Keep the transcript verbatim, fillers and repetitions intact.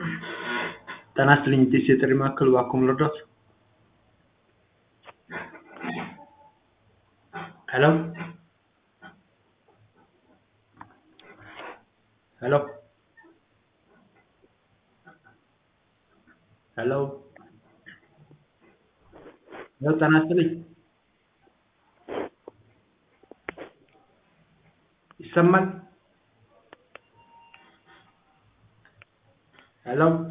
ጤና ይስጥልኝ የኢቲኤስ የጥሪ ማዕከል እባክዎ ልርዳዎት? ሄሎ ሄሎ ሄሎ ሄሎ ጤና ይስጥልኝ ይሰማል? ሄሎ